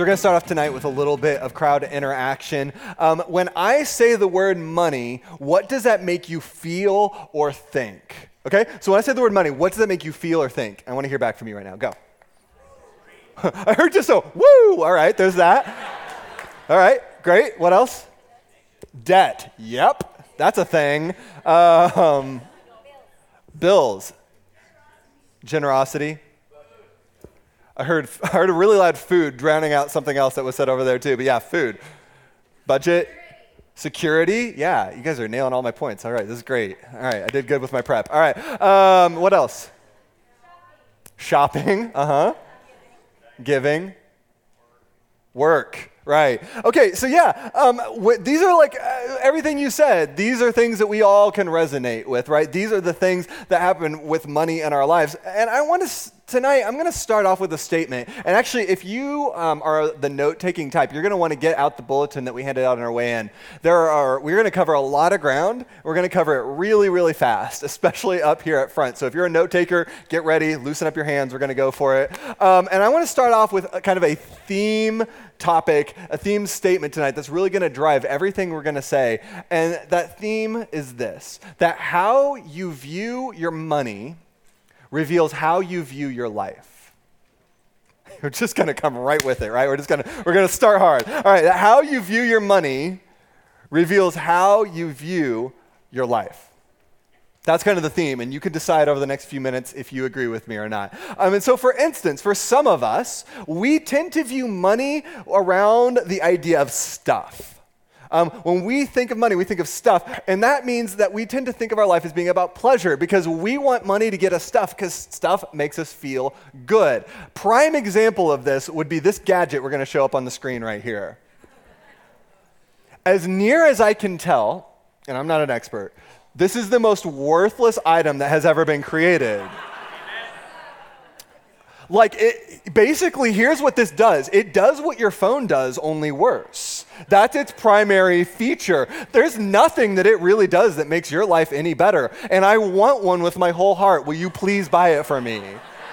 So we're going to start off tonight with a little bit of crowd interaction. When I say the word money, what does that make you feel or think? Okay, so when I say the word money, what does that make you feel or think? I want to hear back from you right now. Go. I heard just a woo. All right, there's that. All right, great. What else? Debt. Yep, that's a thing. Bills. Generosity. I heard a really loud food drowning out something else that was said over there too. But yeah, food. Budget. Security. Yeah, you guys are nailing all my points. All right, this is great. All right, I did good with my prep. All right, what else? Shopping. Giving. Work. Right. Okay, so yeah, these are like everything you said. These are things that we all can resonate with, right? These are the things that happen with money in our lives. And I want to, tonight, I'm going to start off with a statement. And actually, if you are the note-taking type, you're going to want to get out the bulletin that we handed out on our way in. We're going to cover a lot of ground. We're going to cover it really, really fast, especially up here at front. So if you're a note-taker, get ready, loosen up your hands. We're going to go for it. And I want to start off with kind of a theme topic, a theme statement tonight that's really going to drive everything we're going to say. And that theme is this, that how you view your money reveals how you view your life. We're just going to come right with it, right? We're going to start hard. All right, how you view your money reveals how you view your life. That's kind of the theme, and you can decide over the next few minutes if you agree with me or not. And so, for instance, for some of us, we tend to view money around the idea of stuff. When we think of money, we think of stuff, and that means that we tend to think of our life as being about pleasure because we want money to get us stuff because stuff makes us feel good. Prime example of this would be this gadget we're going to show up on the screen right here. As near as I can tell, and I'm not an expert, this is the most worthless item that has ever been created. Basically, here's what this does. It does what your phone does, only worse. That's its primary feature. There's nothing that it really does that makes your life any better. And I want one with my whole heart. Will you please buy it for me?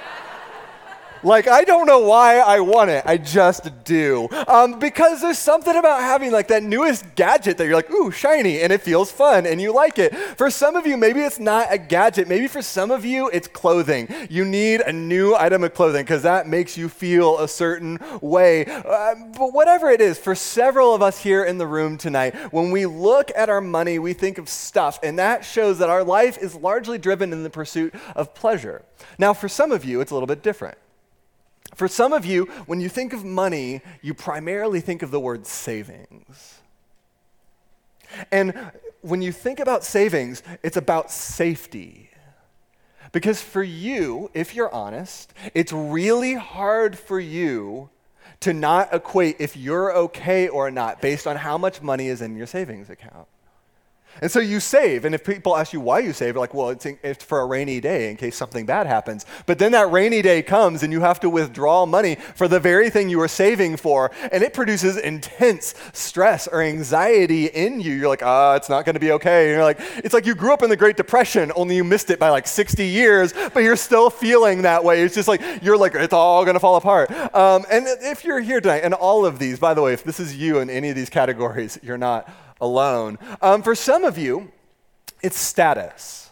I don't know why I want it. I just do. Because there's something about having that newest gadget that you're like, ooh, shiny, and it feels fun, and you like it. For some of you, maybe it's not a gadget. Maybe for some of you, it's clothing. You need a new item of clothing because that makes you feel a certain way. But whatever it is, for several of us here in the room tonight, when we look at our money, we think of stuff, and that shows that our life is largely driven in the pursuit of pleasure. Now, for some of you, it's a little bit different. For some of you, when you think of money, you primarily think of the word savings. And when you think about savings, it's about safety. Because for you, if you're honest, it's really hard for you to not equate if you're okay or not based on how much money is in your savings account. And so you save, and if people ask you why you save, you're like, well, it's for a rainy day in case something bad happens. But then that rainy day comes, and you have to withdraw money for the very thing you were saving for, and it produces intense stress or anxiety in you. You're like, it's not going to be okay. And you're like, it's like you grew up in the Great Depression, only you missed it by 60 years, but you're still feeling that way. It's just you're like, it's all going to fall apart. And if you're here tonight, and all of these, by the way, if this is you in any of these categories, you're not alone. For some of you, it's status.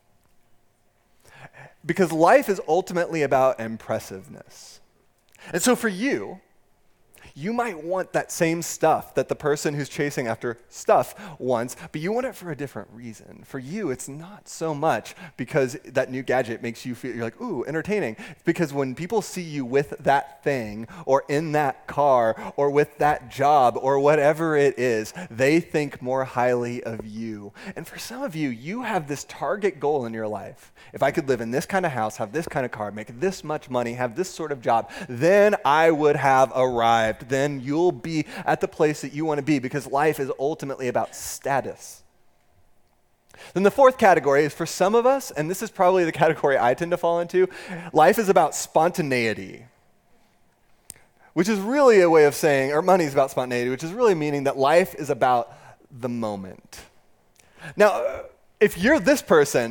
Because life is ultimately about impressiveness. And so for you, you might want that same stuff that the person who's chasing after stuff wants, but you want it for a different reason. For you, it's not so much because that new gadget makes you feel, you're like, ooh, entertaining. It's because when people see you with that thing or in that car or with that job or whatever it is, they think more highly of you. And for some of you, you have this target goal in your life. If I could live in this kind of house, have this kind of car, make this much money, have this sort of job, then I would have arrived. Then you'll be at the place that you want to be because life is ultimately about status. Then the fourth category is for some of us, and this is probably the category I tend to fall into, life is about spontaneity, which is really a way of saying, or money is about spontaneity, which is really meaning that life is about the moment. Now, if you're this person,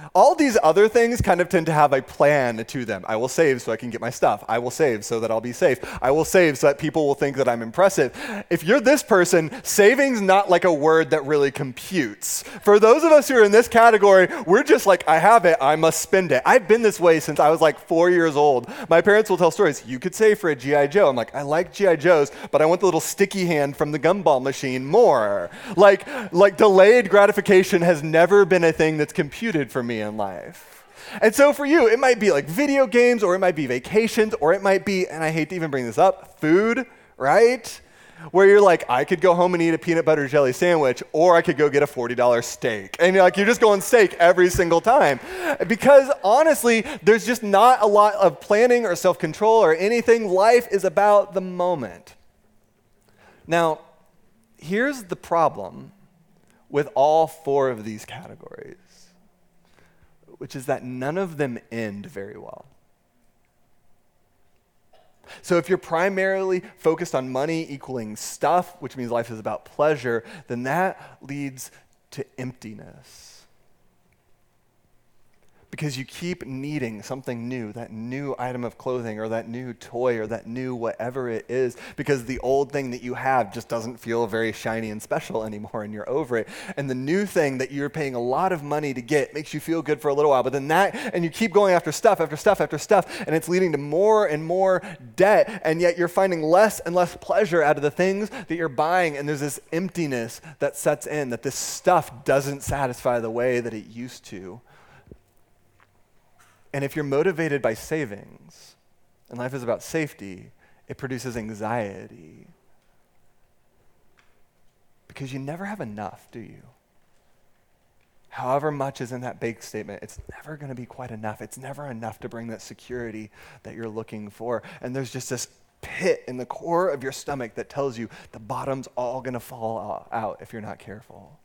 All these other things kind of tend to have a plan to them. I will save so I can get my stuff. I will save so that I'll be safe. I will save so that people will think that I'm impressive. If you're this person, saving's not like a word that really computes. For those of us who are in this category, we're just like, I have it, I must spend it. I've been this way since I was like 4 years old. My parents will tell stories. You could save for a G.I. Joe. I'm like, I like G.I. Joes, but I want the little sticky hand from the gumball machine more. Like delayed gratification has never been a thing that's computed for me in life. And so for you, it might be like video games, or it might be vacations, or it might be, and I hate to even bring this up, food, right? Where you're like, I could go home and eat a peanut butter jelly sandwich, or I could go get a $40 steak. And you're just going steak every single time. Because honestly, there's just not a lot of planning or self-control or anything. Life is about the moment. Now, here's the problem with all 4 of these categories, which is that none of them end very well. So if you're primarily focused on money equaling stuff, which means life is about pleasure, then that leads to emptiness. Because you keep needing something new, that new item of clothing or that new toy or that new whatever it is, because the old thing that you have just doesn't feel very shiny and special anymore and you're over it. And the new thing that you're paying a lot of money to get makes you feel good for a little while, but then and you keep going after stuff, after stuff, after stuff, and it's leading to more and more debt, and yet you're finding less and less pleasure out of the things that you're buying, and there's this emptiness that sets in, that this stuff doesn't satisfy the way that it used to. And if you're motivated by savings, and life is about safety, it produces anxiety. Because you never have enough, do you? However much is in that bank statement, it's never going to be quite enough. It's never enough to bring that security that you're looking for. And there's just this pit in the core of your stomach that tells you the bottom's all going to fall out if you're not careful.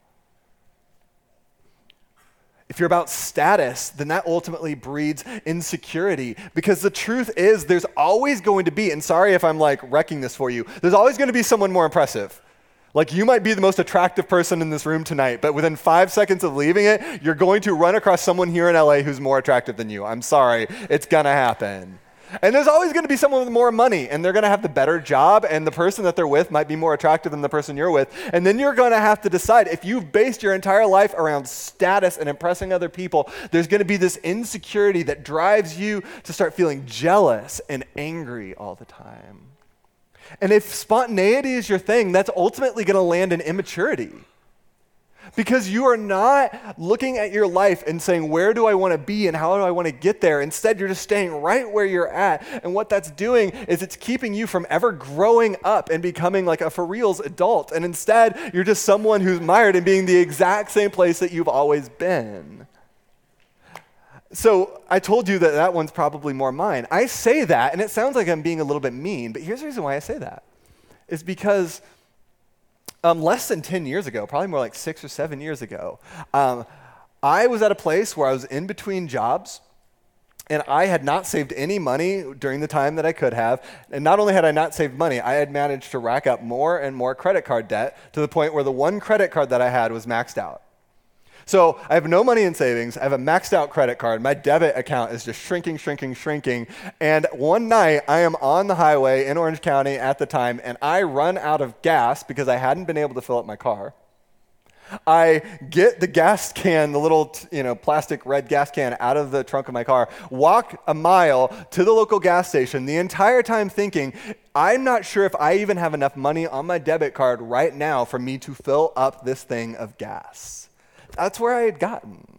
If you're about status, then that ultimately breeds insecurity, because the truth is there's always going to be, and sorry if I'm like wrecking this for you, there's always going to be someone more impressive. Like you might be the most attractive person in this room tonight, but within 5 seconds of leaving it, you're going to run across someone here in LA who's more attractive than you. I'm sorry, it's gonna happen. And there's always going to be someone with more money, and they're going to have the better job, and the person that they're with might be more attractive than the person you're with. And then you're going to have to decide, if you've based your entire life around status and impressing other people, there's going to be this insecurity that drives you to start feeling jealous and angry all the time. And if spontaneity is your thing, that's ultimately going to land in immaturity. Because you are not looking at your life and saying, where do I want to be and how do I want to get there? Instead, you're just staying right where you're at. And what that's doing is it's keeping you from ever growing up and becoming like a for reals adult. And instead, you're just someone who's mired in being the exact same place that you've always been. So I told you that that one's probably more mine. I say that, and it sounds like I'm being a little bit mean, but here's the reason why I say that. It's because less than 10 years ago, probably more like 6 or 7 years ago, I was at a place where I was in between jobs, and I had not saved any money during the time that I could have. And not only had I not saved money, I had managed to rack up more and more credit card debt to the point where the one credit card that I had was maxed out. So I have no money in savings. I have a maxed out credit card. My debit account is just shrinking. And one night I am on the highway in Orange County at the time, and I run out of gas because I hadn't been able to fill up my car. I get the gas can, the little plastic red gas can, out of the trunk of my car, walk a mile to the local gas station, the entire time thinking, I'm not sure if I even have enough money on my debit card right now for me to fill up this thing of gas. That's where I had gotten.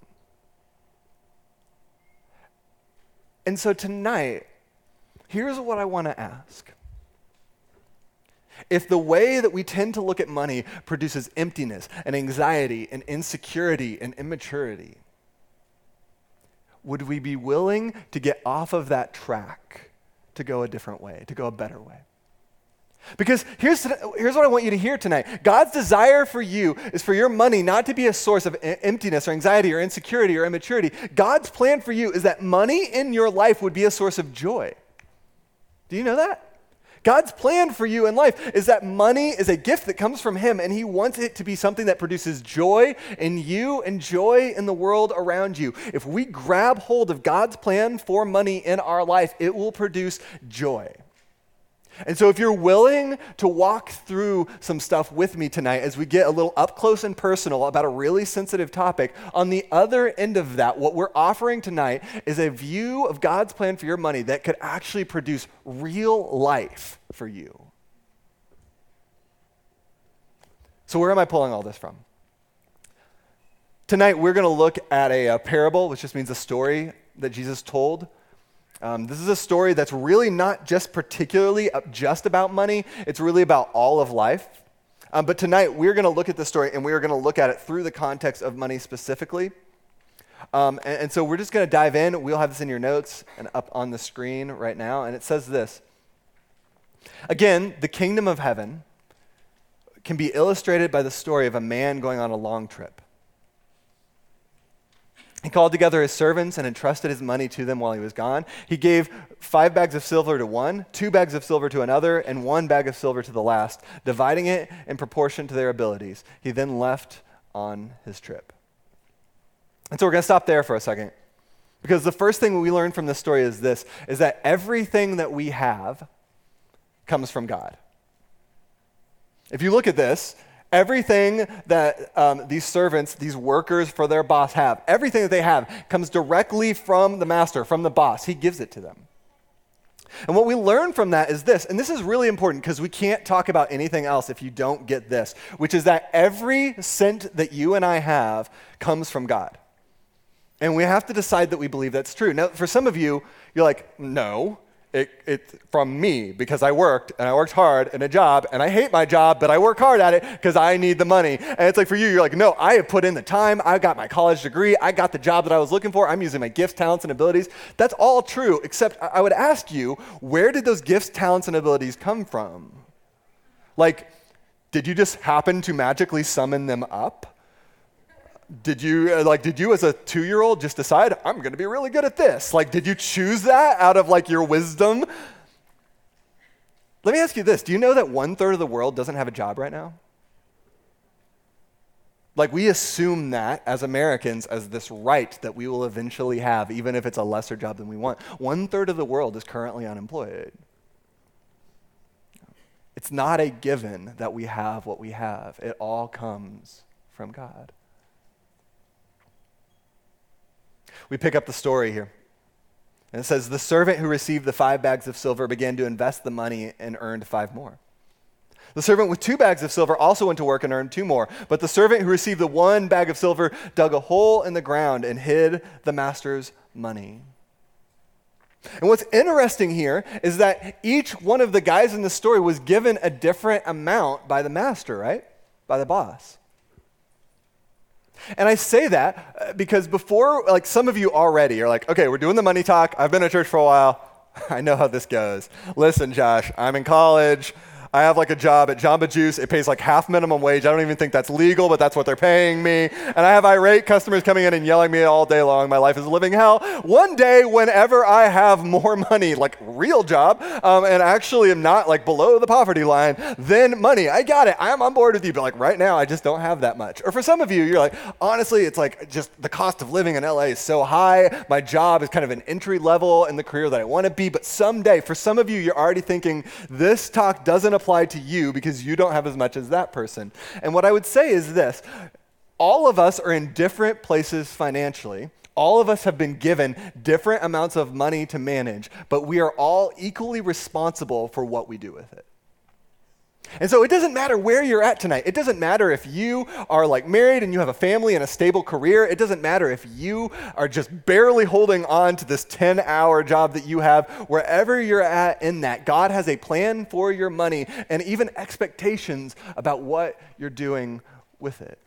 And so tonight, here's what I want to ask. If the way that we tend to look at money produces emptiness and anxiety and insecurity and immaturity, would we be willing to get off of that track to go a different way, to go a better way? Because here's what I want you to hear tonight. God's desire for you is for your money not to be a source of emptiness or anxiety or insecurity or immaturity. God's plan for you is that money in your life would be a source of joy. Do you know that? God's plan for you in life is that money is a gift that comes from him, and he wants it to be something that produces joy in you and joy in the world around you. If we grab hold of God's plan for money in our life, it will produce joy. And so if you're willing to walk through some stuff with me tonight as we get a little up close and personal about a really sensitive topic, on the other end of that, what we're offering tonight is a view of God's plan for your money that could actually produce real life for you. So where am I pulling all this from? Tonight we're going to look at a parable, which just means a story that Jesus told. This is a story that's really not just particularly just about money. It's really about all of life. But tonight, we're going to look at this story, and we're going to look at it through the context of money specifically. And so we're just going to dive in. We'll have this in your notes and up on the screen right now. And it says this. Again, the kingdom of heaven can be illustrated by the story of a man going on a long trip. He called together his servants and entrusted his money to them while he was gone. He gave 5 bags of silver to one, 2 bags of silver to another, and 1 bag of silver to the last, dividing it in proportion to their abilities. He then left on his trip. And so we're going to stop there for a second, because the first thing we learn from this story is this, is that everything that we have comes from God. If you look at this, everything that these servants, these workers for their boss have, everything that they have comes directly from the master, from the boss. He gives it to them. And what we learn from that is this, and this is really important because we can't talk about anything else if you don't get this, which is that every cent that you and I have comes from God. And we have to decide that we believe that's true. Now, for some of you, you're like, no. It's from me because I worked and I worked hard in a job and I hate my job, but I work hard at it because I need the money. And it's like for you, you're like, no, I have put in the time. I got my college degree. I got the job that I was looking for. I'm using my gifts, talents, and abilities. That's all true, except I would ask you, where did those gifts, talents, and abilities come from? Like, did you just happen to magically summon them up? Did you as a 2-year-old just decide, I'm going to be really good at this? Like, did you choose that out of like your wisdom? Let me ask you this. Do you know that 1/3 of the world doesn't have a job right now? Like, we assume that as Americans as this right that we will eventually have, even if it's a lesser job than we want. 1/3 of the world is currently unemployed. It's not a given that we have what we have. It all comes from God. We pick up the story here. And it says, the servant who received the 5 bags of silver began to invest the money and earned 5 more. The servant with 2 bags of silver also went to work and earned 2 more. But the servant who received the 1 bag of silver dug a hole in the ground and hid the master's money. And what's interesting here is that each one of the guys in the story was given a different amount by the master, right? By the boss. And I say that because before, like some of you already are like, okay, we're doing the money talk. I've been at church for a while. I know how this goes. Listen, Josh, I'm in college. I have like a job at Jamba Juice. It pays like half minimum wage. I don't even think that's legal, but that's what they're paying me. And I have irate customers coming in and yelling at me all day long. My life is a living hell. One day, whenever I have more money, like real job, and actually am not like below the poverty line, then money. I got it. I'm on board with you. But like right now, I just don't have that much. Or for some of you, you're like, honestly, it's like just the cost of living in LA is so high. My job is kind of an entry level in the career that I want to be. But someday, for some of you, you're already thinking this talk doesn't apply to you because you don't have as much as that person. And what I would say is this, all of us are in different places financially. All of us have been given different amounts of money to manage, but we are all equally responsible for what we do with it. And so it doesn't matter where you're at tonight. It doesn't matter if you are like married and you have a family and a stable career. It doesn't matter if you are just barely holding on to this 10-hour job that you have. Wherever you're at in that, God has a plan for your money and even expectations about what you're doing with it.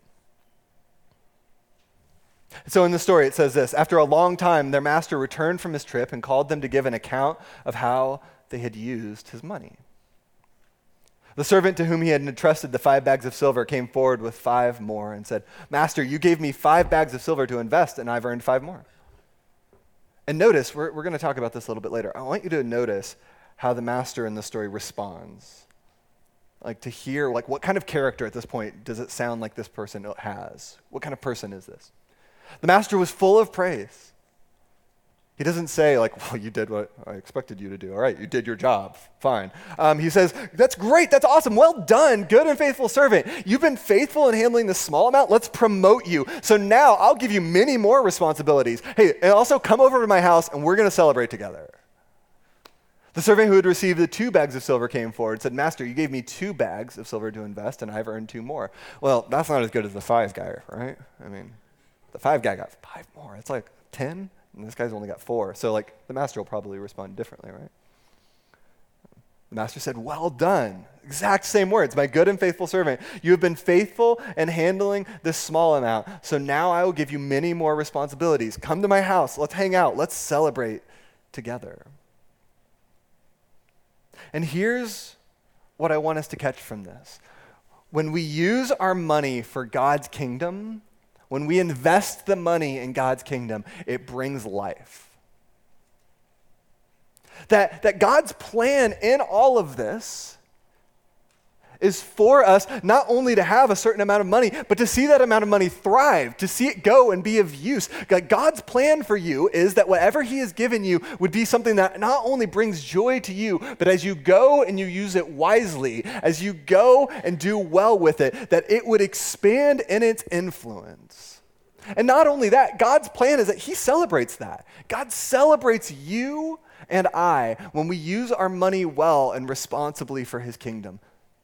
So in the story, it says this, after a long time, their master returned from his trip and called them to give an account of how they had used his money. The servant to whom he had entrusted the 5 bags of silver came forward with 5 more and said, Master, you gave me 5 bags of silver to invest, and I've earned 5 more. And notice, we're going to talk about this a little bit later. I want you to notice how the master in the story responds. Like to hear, like what kind of character at this point does it sound like this person has? What kind of person is this? The master was full of praise. He doesn't say like, well, you did what I expected you to do. All right, you did your job. Fine. He says, that's great. That's awesome. Well done. Good and faithful servant. You've been faithful in handling this small amount. Let's promote you. So now I'll give you many more responsibilities. Hey, and also come over to my house and we're going to celebrate together. The servant who had received the 2 bags of silver came forward and said, Master, you gave me 2 bags of silver to invest and I've earned 2 more. Well, that's not as good as the 5 guy, right? I mean, the 5 guy got 5 more. It's like 10. And this guy's only got 4. So like the master will probably respond differently, right? The master said, well done. Exact same words. My good and faithful servant. You have been faithful in handling this small amount. So now I will give you many more responsibilities. Come to my house. Let's hang out. Let's celebrate together. And here's what I want us to catch from this. When we use our money for God's kingdom, when we invest the money in God's kingdom, it brings life. That God's plan in all of this is for us not only to have a certain amount of money, but to see that amount of money thrive, to see it go and be of use. God's plan for you is that whatever he has given you would be something that not only brings joy to you, but as you go and you use it wisely, as you go and do well with it, that it would expand in its influence. And not only that, God's plan is that he celebrates that. God celebrates you and I when we use our money well and responsibly for his kingdom.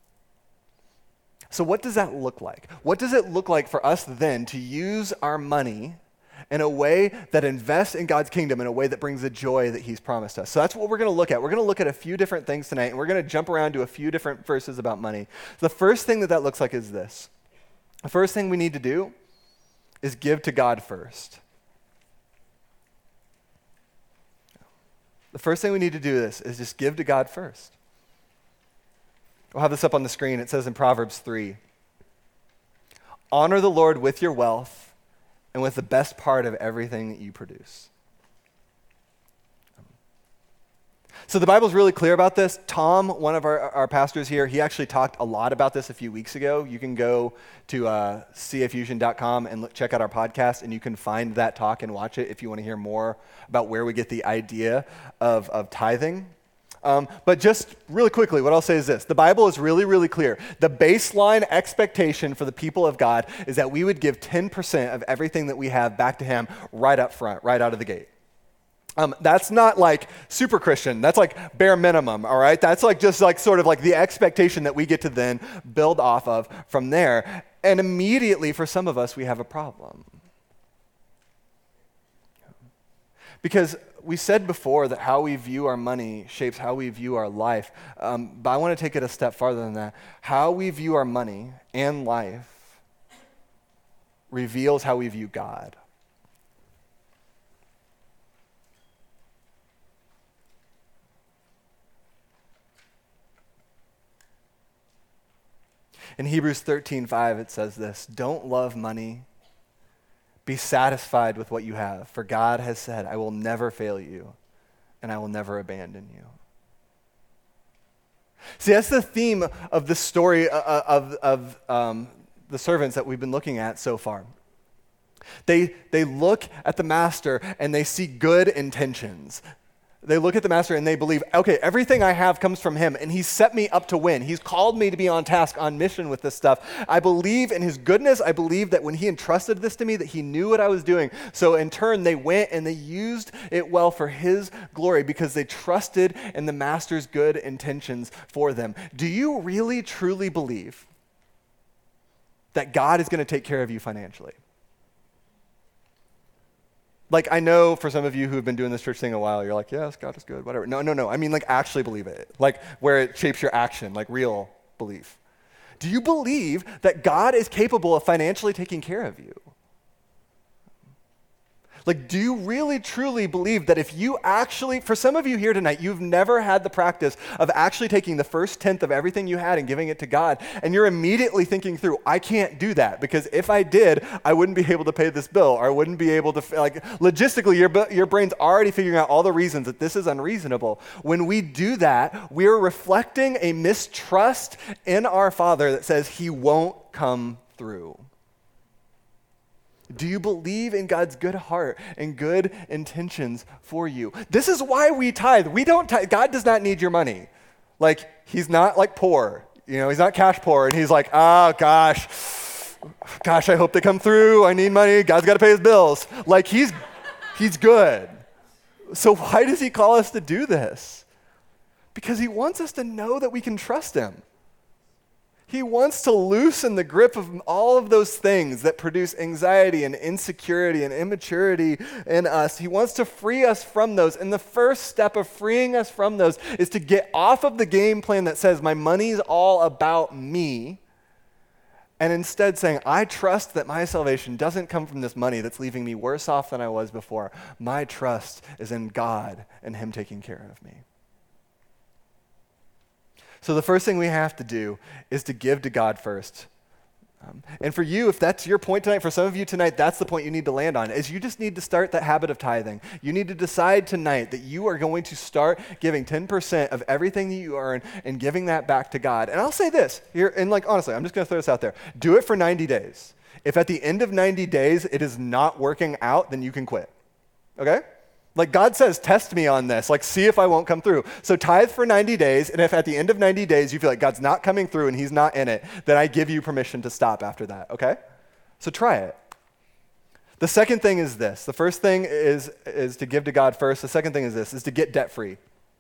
So what does that look like? What does it look like for us then to use our money in a way that invests in God's kingdom, in a way that brings the joy that he's promised us? So that's what we're going to look at. We're going to look at a few different things tonight, and we're going to jump around to a few different verses about money. The first thing that looks like is this. The first thing we need to do is give to God first. The first thing we need to do is just give to God first. We'll have this up on the screen. It says in Proverbs 3, honor the Lord with your wealth and with the best part of everything that you produce. So the Bible's really clear about this. Tom, one of our pastors here, he actually talked a lot about this a few weeks ago. You can go to cfusion.com and check out our podcast, and you can find that talk and watch it if you want to hear more about where we get the idea of tithing. But just really quickly, what I'll say is this. The Bible is really, really clear. The baseline expectation for the people of God is that we would give 10% of everything that we have back to him right up front, right out of the gate. That's not like super Christian. That's like bare minimum, all right? That's like just like sort of like the expectation that we get to then build off of from there. And immediately for some of us, we have a problem. Because we said before that how we view our money shapes how we view our life. But I want to take it a step farther than that. How we view our money and life reveals how we view God. In Hebrews 13:5, it says this, don't love money. Be satisfied with what you have, for God has said, I will never fail you, and I will never abandon you. See, that's the theme of the story of the servants that we've been looking at so far. They look at the master and they see good intentions. They look at the master and they believe, okay, everything I have comes from him, and he's set me up to win. He's called me to be on task, on mission with this stuff. I believe in his goodness. I believe that when he entrusted this to me, that he knew what I was doing. So in turn, they went and they used it well for his glory because they trusted in the master's good intentions for them. Do you really, truly believe that God is going to take care of you financially? Like, I know for some of you who have been doing this church thing a while, you're like, yes, God is good, whatever. No. I mean, like, actually believe it. Like, where it shapes your action, like real belief. Do you believe that God is capable of financially taking care of you? Like, do you really truly believe that if you actually, for some of you here tonight, you've never had the practice of actually taking the first tenth of everything you had and giving it to God, and you're immediately thinking through, I can't do that, because if I did, I wouldn't be able to pay this bill, or I wouldn't be able to, like, logistically, your brain's already figuring out all the reasons that this is unreasonable. When we do that, we're reflecting a mistrust in our Father that says he won't come through. Do you believe in God's good heart and good intentions for you? This is why we tithe. We don't tithe. God does not need your money. Like, he's not like poor. You know, he's not cash poor, and he's like, oh, gosh, I hope they come through. I need money. God's got to pay his bills. Like, he's good. So why does he call us to do this? Because he wants us to know that we can trust him. He wants to loosen the grip of all of those things that produce anxiety and insecurity and immaturity in us. He wants to free us from those. And the first step of freeing us from those is to get off of the game plan that says, my money's all about me, and instead saying, I trust that my salvation doesn't come from this money that's leaving me worse off than I was before. My trust is in God and him taking care of me. So the first thing we have to do is to give to God first. And for you, if that's your point tonight, for some of you tonight, that's the point you need to land on, is you just need to start that habit of tithing. You need to decide tonight that you are going to start giving 10% of everything that you earn and giving that back to God. And I'll say this here, and like honestly, I'm just going to throw this out there. Do it for 90 days. If at the end of 90 days it is not working out, then you can quit. Okay? Like, God says, test me on this. Like, see if I won't come through. So tithe for 90 days, and if at the end of 90 days you feel like God's not coming through and he's not in it, then I give you permission to stop after that, okay? So try it. The second thing is this. The first thing is to give to God first. The second thing is this, is to get debt-free.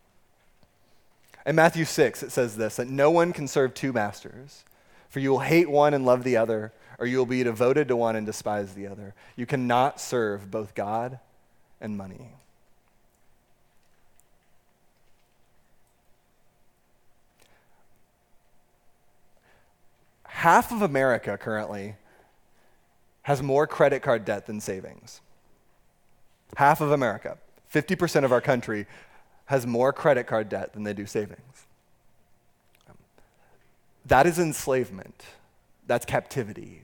In Matthew 6, it says this, that no one can serve two masters, for you will hate one and love the other, or you will be devoted to one and despise the other. You cannot serve both God and money. Half of America currently has more credit card debt than savings. Half of America, 50% of our country, has more credit card debt than they do savings. That is enslavement. That's captivity.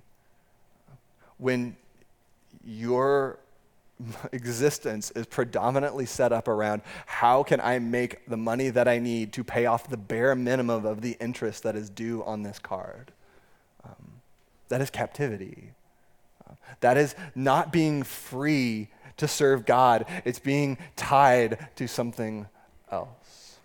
When your existence is predominantly set up around how can I make the money that I need to pay off the bare minimum of the interest that is due on this card. That is captivity. That is not being free to serve God. It's being tied to something else.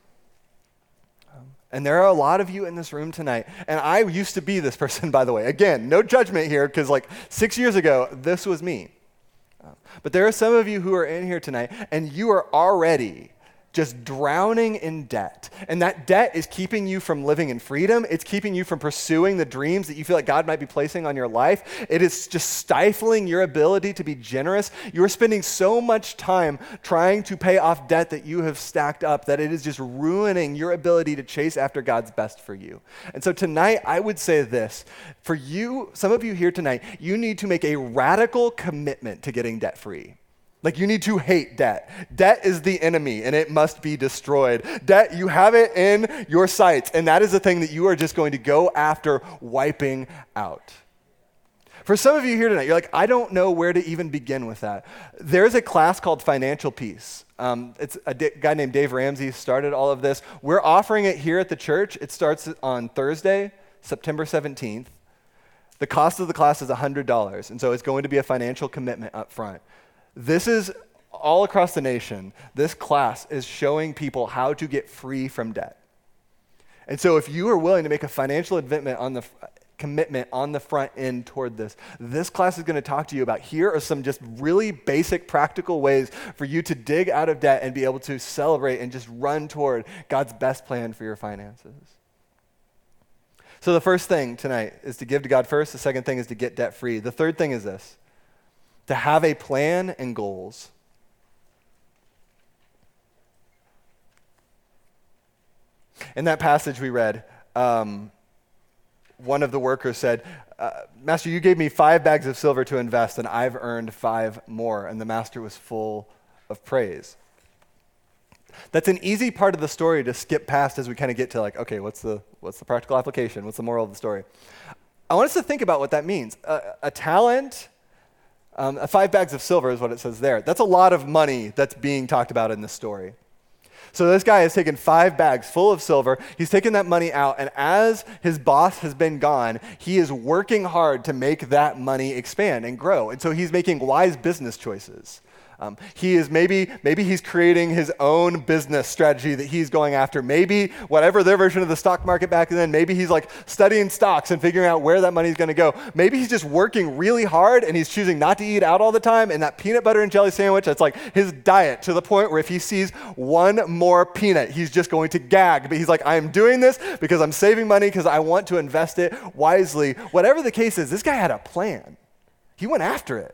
And there are a lot of you in this room tonight, and I used to be this person, by the way. Again, no judgment here, because like 6 years ago, this was me. But there are some of you who are in here tonight, and you are already just drowning in debt. And that debt is keeping you from living in freedom. It's keeping you from pursuing the dreams that you feel like God might be placing on your life. It is just stifling your ability to be generous. You're spending so much time trying to pay off debt that you have stacked up that it is just ruining your ability to chase after God's best for you. And so tonight, I would say this. For you, some of you here tonight, you need to make a radical commitment to getting debt-free. Like, you need to hate debt. Debt is the enemy, and it must be destroyed. Debt, you have it in your sights, and that is the thing that you are just going to go after wiping out. For some of you here tonight, you're like, I don't know where to even begin with that. There's a class called Financial Peace. It's a guy named Dave Ramsey started all of this. We're offering it here at the church. It starts on Thursday, September 17th. The cost of the class is $100, and so it's going to be a financial commitment up front. This is all across the nation. This class is showing people how to get free from debt. And so if you are willing to make a financial commitment on the front end toward this class is going to talk to you about, here are some just really basic practical ways for you to dig out of debt and be able to celebrate and just run toward God's best plan for your finances. So the first thing tonight is to give to God first. The second thing is to get debt free. The third thing is this: to have a plan and goals. In that passage we read, one of the workers said, Master, you gave me 5 bags of silver to invest, and I've earned 5 more. And the master was full of praise. That's an easy part of the story to skip past as we kind of get to like, okay, what's the practical application? What's the moral of the story? I want us to think about what that means. A talent, 5 bags of silver is what it says there. That's a lot of money that's being talked about in this story. So this guy has taken 5 bags full of silver. He's taken that money out, and as his boss has been gone, he is working hard to make that money expand and grow. And so he's making wise business choices. He is maybe he's creating his own business strategy that he's going after. Maybe whatever their version of the stock market back then, maybe he's like studying stocks and figuring out where that money's going to go. Maybe he's just working really hard and he's choosing not to eat out all the time, and that peanut butter and jelly sandwich, that's like his diet, to the point where if he sees one more peanut, he's just going to gag. But he's like, I am doing this because I'm saving money because I want to invest it wisely. Whatever the case is, this guy had a plan. He went after it.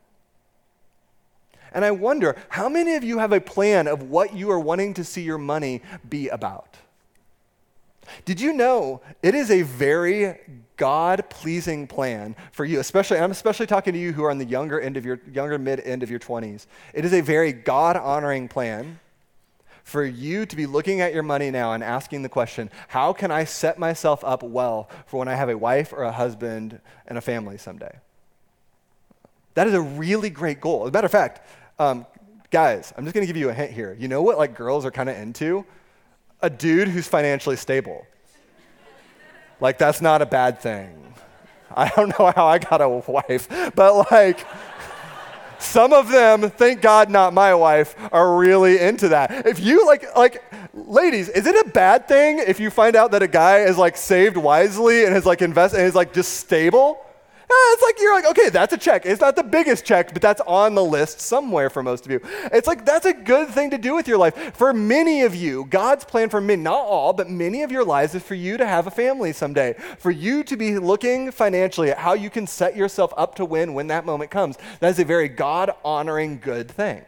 And I wonder, how many of you have a plan of what you are wanting to see your money be about? Did you know it is a very God-pleasing plan for you, I'm especially talking to you who are on the younger mid-end of your 20s. It is a very God-honoring plan for you to be looking at your money now and asking the question, how can I set myself up well for when I have a wife or a husband and a family someday? That is a really great goal. As a matter of fact, guys, I'm just going to give you a hint here. You know what like girls are kind of into? A dude who's financially stable. Like, that's not a bad thing. I don't know how I got a wife, but like some of them, thank God not my wife, are really into that. If you like ladies, is it a bad thing if you find out that a guy is like saved wisely and has like invested and is like just stable? It's like, you're like, okay, that's a check. It's not the biggest check, but that's on the list somewhere for most of you. It's like, that's a good thing to do with your life. For many of you, God's plan for many, not all, but many of your lives is for you to have a family someday, for you to be looking financially at how you can set yourself up to win when that moment comes. That is a very God-honoring good thing.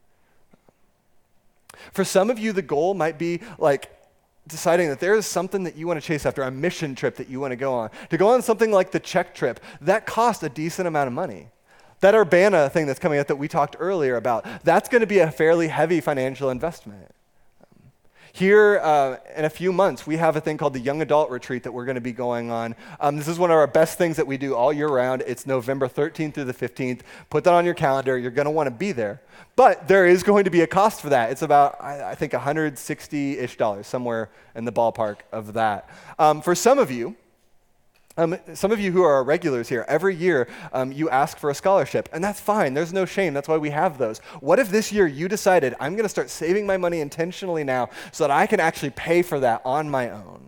For some of you, the goal might be like, deciding that there is something that you want to chase after, a mission trip that you want to go on. To go on something like the Czech trip, that costs a decent amount of money. That Urbana thing that's coming up that we talked earlier about, that's going to be a fairly heavy financial investment. Here in a few months, we have a thing called the Young Adult Retreat that we're going to be going on. This is one of our best things that we do all year round. It's November 13th through the 15th. Put that on your calendar. You're going to want to be there. But there is going to be a cost for that. It's about, I think, $160-ish, somewhere in the ballpark of that. For some of you who are our regulars here, every year you ask for a scholarship, and that's fine. There's no shame. That's why we have those. What if this year you decided, I'm going to start saving my money intentionally now so that I can actually pay for that on my own?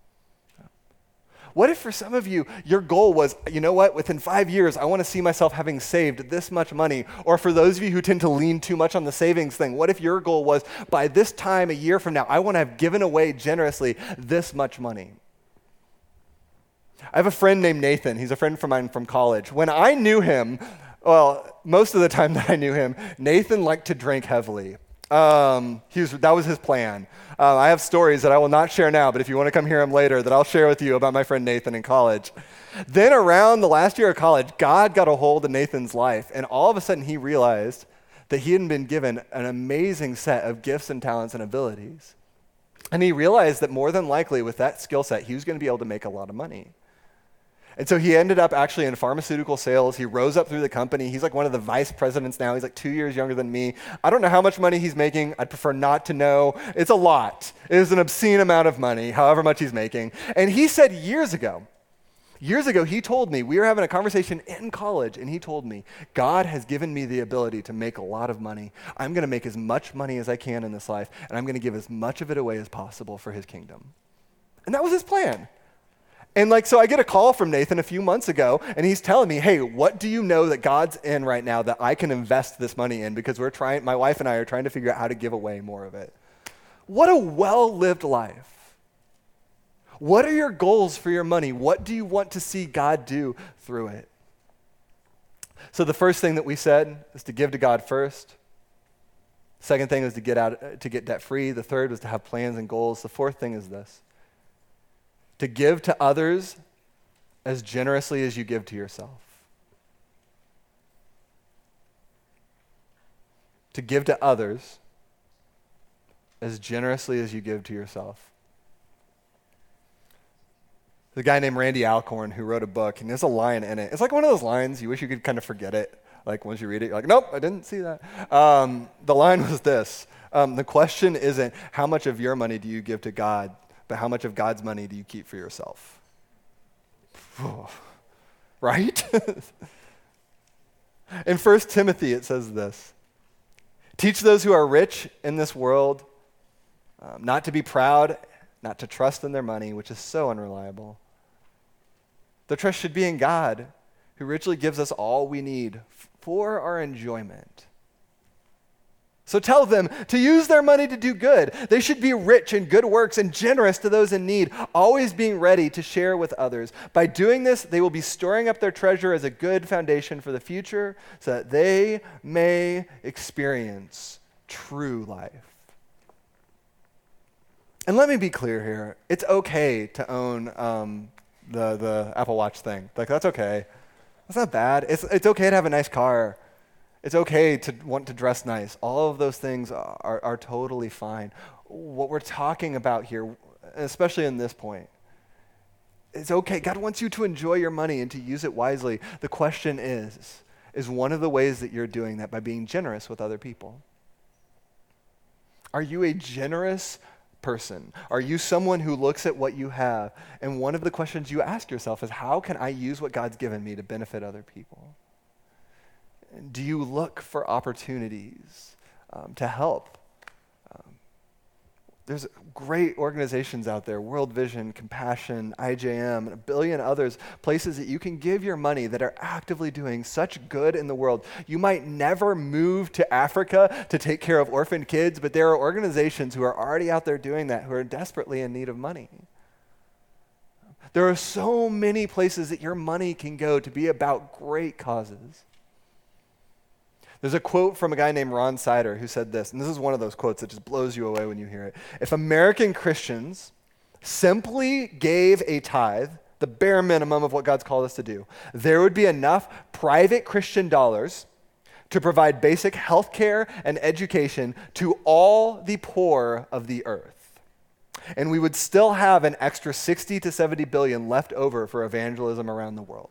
What if for some of you, your goal was, you know what, within 5 years, I want to see myself having saved this much money? Or for those of you who tend to lean too much on the savings thing, what if your goal was, by this time a year from now, I want to have given away generously this much money? I have a friend named Nathan. He's a friend of mine from college. When I knew him, well, most of the time that I knew him, Nathan liked to drink heavily. That was his plan. I have stories that I will not share now, but if you want to come hear them later, that I'll share with you about my friend Nathan in college. Then around the last year of college, God got a hold of Nathan's life, and all of a sudden he realized that he had been given an amazing set of gifts and talents and abilities. And he realized that more than likely with that skill set, he was going to be able to make a lot of money. And so he ended up actually in pharmaceutical sales. He rose up through the company. He's like one of the vice presidents now. He's like 2 years younger than me. I don't know how much money he's making. I'd prefer not to know. It's a lot. It is an obscene amount of money, however much he's making. And he said years ago, he told me, we were having a conversation in college, and he told me, God has given me the ability to make a lot of money. I'm going to make as much money as I can in this life, and I'm going to give as much of it away as possible for his kingdom. And that was his plan. And so I get a call from Nathan a few months ago, and he's telling me, hey, what do you know that God's in right now that I can invest this money in? Because my wife and I are trying to figure out how to give away more of it. What a well-lived life. What are your goals for your money? What do you want to see God do through it? So the first thing that we said is to give to God first. Second thing is to get debt free. The third was to have plans and goals. The fourth thing is this: to give to others as generously as you give to yourself. To give to others as generously as you give to yourself. The guy named Randy Alcorn who wrote a book, and there's a line in it. It's like one of those lines you wish you could kind of forget it. Like once you read it, you're like, nope, I didn't see that. The line was this. The question isn't how much of your money do you give to God, but how much of God's money do you keep for yourself? Right? In 1 Timothy, it says this. Teach those who are rich in this world not to be proud, not to trust in their money, which is so unreliable. The trust should be in God, who richly gives us all we need for our enjoyment. So tell them to use their money to do good. They should be rich in good works and generous to those in need, always being ready to share with others. By doing this, they will be storing up their treasure as a good foundation for the future so that they may experience true life. And let me be clear here. It's okay to own the Apple Watch thing. Like, that's okay. That's not bad. It's okay to have a nice car. It's okay to want to dress nice. All of those things are totally fine. What we're talking about here, especially in this point, it's okay. God wants you to enjoy your money and to use it wisely. The question is one of the ways that you're doing that by being generous with other people? Are you a generous person? Are you someone who looks at what you have? And one of the questions you ask yourself is, how can I use what God's given me to benefit other people? Do you look for opportunities to help? There's great organizations out there, World Vision, Compassion, IJM, and a billion others, places that you can give your money that are actively doing such good in the world. You might never move to Africa to take care of orphan kids, but there are organizations who are already out there doing that, who are desperately in need of money. There are so many places that your money can go to be about great causes. There's a quote from a guy named Ron Sider who said this, and this is one of those quotes that just blows you away when you hear it. If American Christians simply gave a tithe, the bare minimum of what God's called us to do, there would be enough private Christian dollars to provide basic health care and education to all the poor of the earth. And we would still have an extra 60 to 70 billion left over for evangelism around the world.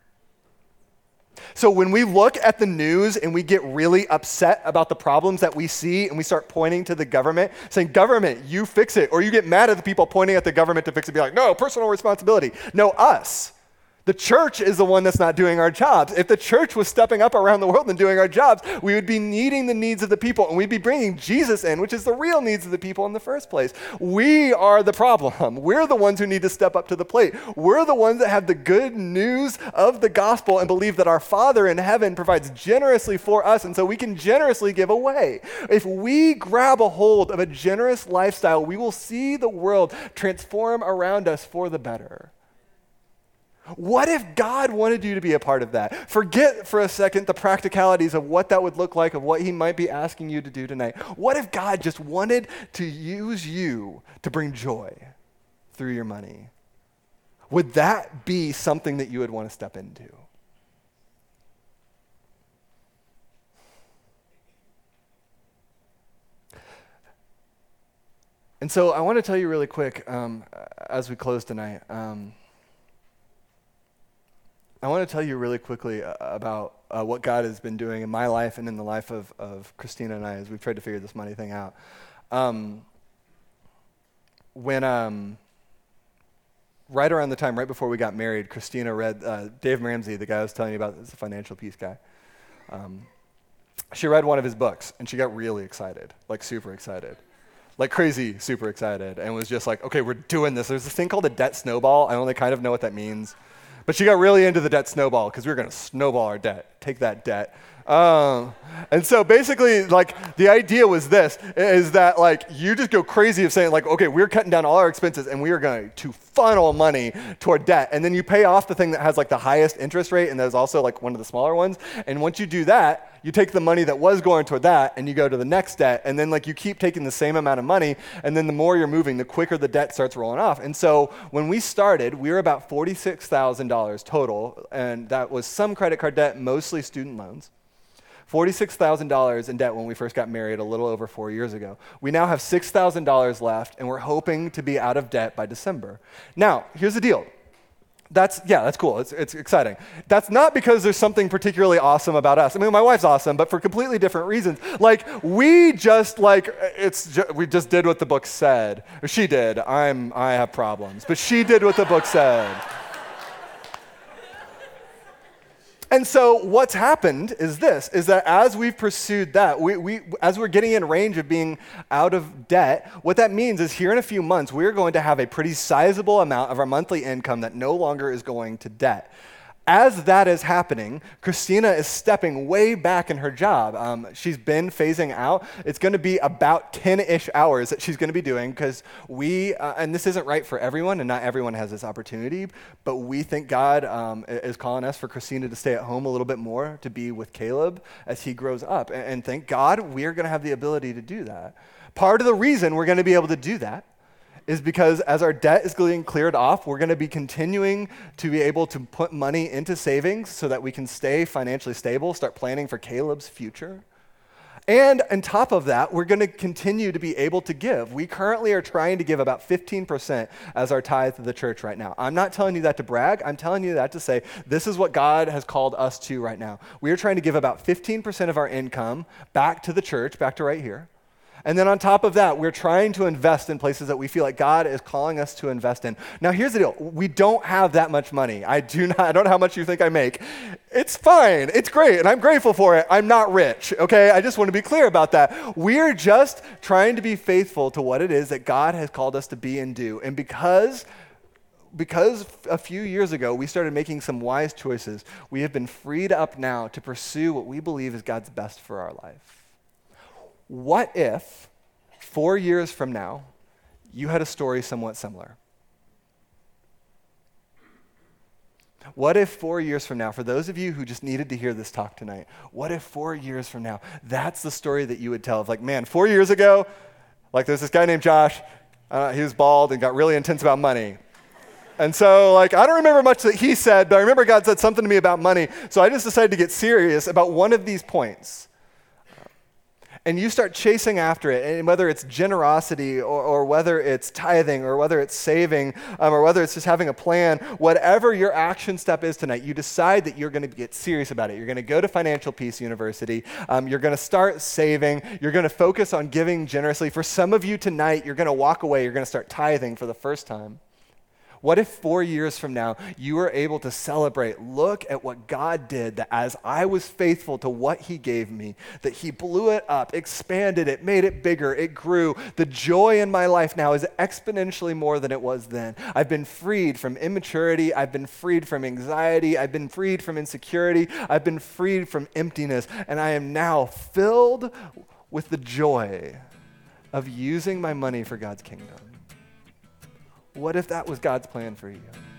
So when we look at the news and we get really upset about the problems that we see and we start pointing to the government, saying, government, you fix it, or you get mad at the people pointing at the government to fix it, be like, no, personal responsibility. No, us. The church is the one that's not doing our jobs. If the church was stepping up around the world and doing our jobs, we would be meeting the needs of the people, and we'd be bringing Jesus in, which is the real needs of the people in the first place. We are the problem. We're the ones who need to step up to the plate. We're the ones that have the good news of the gospel and believe that our Father in heaven provides generously for us, and so we can generously give away. If we grab a hold of a generous lifestyle, we will see the world transform around us for the better. What if God wanted you to be a part of that? Forget for a second the practicalities of what that would look like, of what he might be asking you to do tonight. What if God just wanted to use you to bring joy through your money? Would that be something that you would want to step into? And so I want to tell you really quick as we close tonight. I want to tell you really quickly about what God has been doing in my life and in the life of Christina and I as we've tried to figure this money thing out. Right around the time, right before we got married, Christina read Dave Ramsey, the guy I was telling you about, is the financial peace guy. She read one of his books, and she got really excited, like super excited. Like crazy, super excited, and was just like, okay, we're doing this. There's this thing called a debt snowball. I only kind of know what that means. But she got really into the debt snowball because we were going to snowball our debt. take that debt. And so basically, like, the idea was this, is that, like, you just go crazy of saying, like, okay, we're cutting down all our expenses and we are going to funnel money toward debt. And then you pay off the thing that has, like, the highest interest rate, and there's also, like, one of the smaller ones. And once you do that, you take the money that was going toward that and you go to the next debt. And then, like, you keep taking the same amount of money, and then the more you're moving, the quicker the debt starts rolling off. And so when we started, we were about $46,000 total, and that was some credit card debt, mostly student loans. $46,000 in debt when we first got married a little over 4 years ago. We now have $6,000 left, and we're hoping to be out of debt by December. Now, here's the deal. That's cool. It's exciting. That's not because there's something particularly awesome about us. I mean, my wife's awesome, but for completely different reasons. Like, we just did what the book said. Or she did. I have problems, but she did what the book said. And so what's happened is that as we've pursued that, as we're getting in range of being out of debt, what that means is here in a few months, we're going to have a pretty sizable amount of our monthly income that no longer is going to debt. As that is happening, Christina is stepping way back in her job. She's been phasing out. It's going to be about 10-ish hours that she's going to be doing because and this isn't right for everyone, and not everyone has this opportunity, but we think God is calling us for Christina to stay at home a little bit more, to be with Caleb as he grows up. And thank God we're going to have the ability to do that. Part of the reason we're going to be able to do that is because as our debt is getting cleared off, we're going to be continuing to be able to put money into savings so that we can stay financially stable, start planning for Caleb's future. And on top of that, we're going to continue to be able to give. We currently are trying to give about 15% as our tithe to the church right now. I'm not telling you that to brag. I'm telling you that to say this is what God has called us to right now. We are trying to give about 15% of our income back to the church, back to right here. And then on top of that, we're trying to invest in places that we feel like God is calling us to invest in. Now, here's the deal. We don't have that much money. I don't know how much you think I make. It's fine. It's great, and I'm grateful for it. I'm not rich, okay? I just want to be clear about that. We're just trying to be faithful to what it is that God has called us to be and do. And because a few years ago we started making some wise choices, we have been freed up now to pursue what we believe is God's best for our life. What if 4 years from now you had a story somewhat similar? What if 4 years from now, for those of you who just needed to hear this talk tonight, what if 4 years from now, that's the story that you would tell of, like, man, 4 years ago, like, there's this guy named Josh, he was bald and got really intense about money. And so, like, I don't remember much that he said, but I remember God said something to me about money, so I just decided to get serious about one of these points. And you start chasing after it, and whether it's generosity or whether it's tithing or whether it's saving or whether it's just having a plan, whatever your action step is tonight, you decide that you're going to get serious about it. You're going to go to Financial Peace University. You're going to start saving. You're going to focus on giving generously. For some of you tonight, you're going to walk away. You're going to start tithing for the first time. What if 4 years from now you were able to celebrate, look at what God did, that as I was faithful to what he gave me, that he blew it up, expanded it, made it bigger, it grew. The joy in my life now is exponentially more than it was then. I've been freed from immaturity. I've been freed from anxiety. I've been freed from insecurity. I've been freed from emptiness. And I am now filled with the joy of using my money for God's kingdom. What if that was God's plan for you?